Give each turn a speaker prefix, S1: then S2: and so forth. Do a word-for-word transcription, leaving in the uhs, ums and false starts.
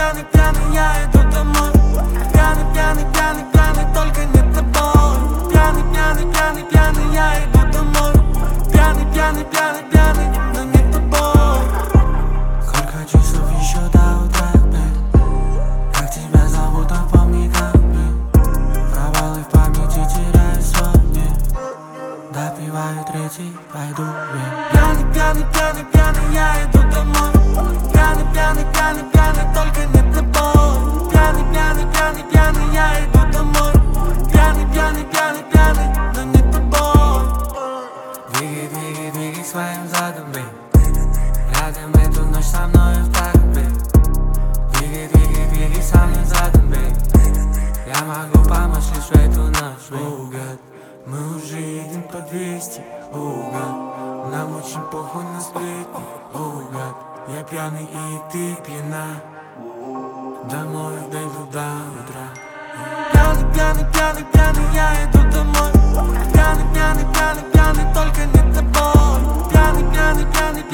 S1: пьяный, пьяный, я иду домой. Пьяный, пьяный, пьяный, пьяный, только не тобой. Пьяный, пьяный, пьяный, пьяный, я иду домой. Пьяный, пьяный, пьяный, пьяный, но не тобой. Сколько часов еще до утра, блин? Как тебя зовут, напомни как, блин. Провалы в памяти теряю свои. Допиваю третий, пойду, блин. Пьяный, пьяный, пьяный, пьяный, я иду домой. Пьяный, пьяный, пьяный, пьяный, только не тобой. Пьяный, пьяный, пьяный, пьяный, я иду домой. Пьяный, пьяный, пьяный, пьяный, но не тобой. Двигай, двигай, двигай своим задом, блин. Рядом эту ночь со мной в так, блин. Двигай, двигай, двигай своим задом, блин. Я могу помочь лишь в эту ночь, блин. Oh God, мы уже едем по двести, oh God. Нам очень похуй на сплетни, oh God. Я пьяный и ты пьяна. Домой дойду до утра. Пьяный, пьяный, пьяный, пьяный, я иду домой. Пьяный, пьяный, пьяный, пьяный, только не тобой. Пьяный, пьяный, пьяный,